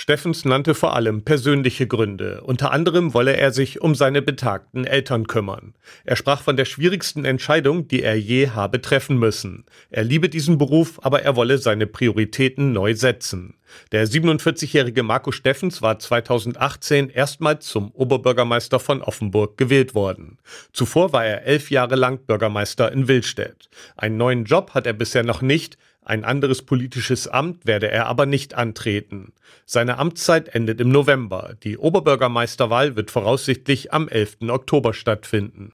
Steffens nannte vor allem persönliche Gründe. Unter anderem wolle er sich um seine betagten Eltern kümmern. Er sprach von der schwierigsten Entscheidung, die er je habe treffen müssen. Er liebe diesen Beruf, aber er wolle seine Prioritäten neu setzen. Der 47-jährige Marco Steffens war 2018 erstmals zum Oberbürgermeister von Offenburg gewählt worden. Zuvor war er 11 Jahre lang Bürgermeister in Willstedt. Einen neuen Job hat er bisher noch nicht. Ein anderes politisches Amt werde er aber nicht antreten. Seine Amtszeit endet im November. Die Oberbürgermeisterwahl wird voraussichtlich am 11. Oktober stattfinden.